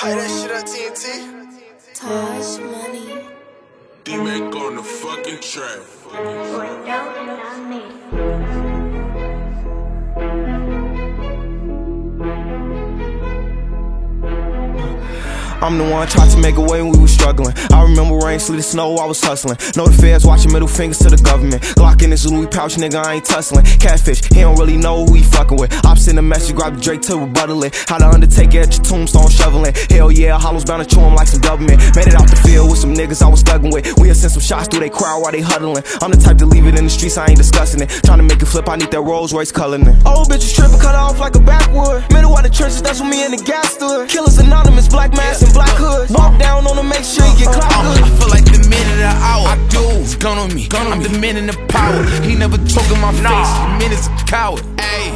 Fire that shit up, TNT. Taj Money. D-Mac on the fucking track. I'm the one tried to make a way when we was struggling. I remember rain, sleet, and snow, I was hustling. Know the feds watching, middle fingers to the government. Glock in his Louis pouch, nigga, I ain't tussling. Catfish, he don't really know who he fucking with. I'm sending a message, grab the Drake to rebuttal it. How the Undertaker at your tombstone shoveling. Hell yeah, Hollow's bound to chew him like some government. Made it out the field with some niggas I was thugging with. We'll send some shots through they crowd while they huddling. I'm the type to leave it in the streets, I ain't discussing it. Trying to make it flip, I need that Rolls Royce coloring. Old bitches tripping, cut off like a backwood. Middle of the trenches, that's when me and the gas stood. Killers anonymous, black mask and black hood. Down on him, make sure you get clout good. I feel like the minute of the hour. I do. It's gun on me. I'm the man in the power. He never talk in my face. The man is a coward. Ayy,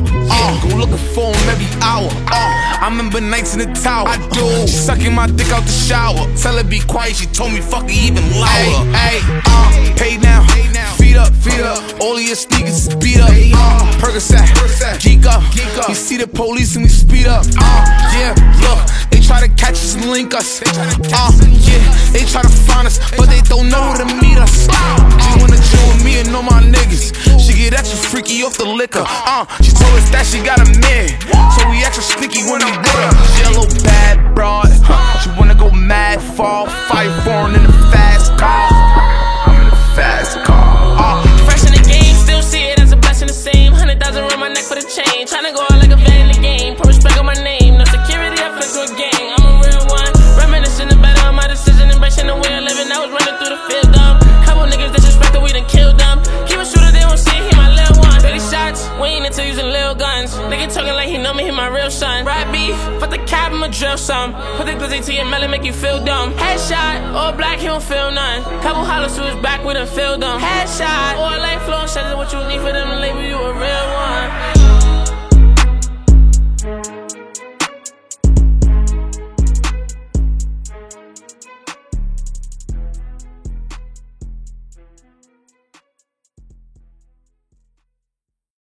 go looking for him every hour. I remember nights in the tower. I do. She sucking my dick out the shower. Tell her be quiet. She told me fuck it even louder. Ayy, pay now. Feet up. All of your sneakers beat up. Percocet, geek up. You see the police and we speed up. Yeah, look, they try to catch us and link us. Yeah, they try to find us, but they don't know where to meet us. She wanna chill with me and know my niggas. She get extra freaky off the liquor. She told us that she got a man, so we extra sneaky when I'm with her. She a little bad broad. She wanna go mad, fall, fight foreign in the fast car. I'm in the fast car. Fresh in the game, still see it as a blessing the same. 100,000 around my neck for the chain. Tryna go out like a vet in the game. Put respect on my name. No security, I flipped to a gang. I'm a real one. Reminiscing about all my decision, embracing the way I live. I was running through the field, couple niggas disrespected, we done killed them. Keep a shooter, they won't see it, he my little one. 30 shots, we ain't into using little guns. Nigga talking like he know me, he my real son. Ride beef, fuck the cab, I'ma drill some. Put the glizzy to your melon, make you feel dumb. Headshot, all black, he don't feel none. Couple hollows to his back, we done filled them. Headshot, all life flowing, says what you need for them to label you a real one.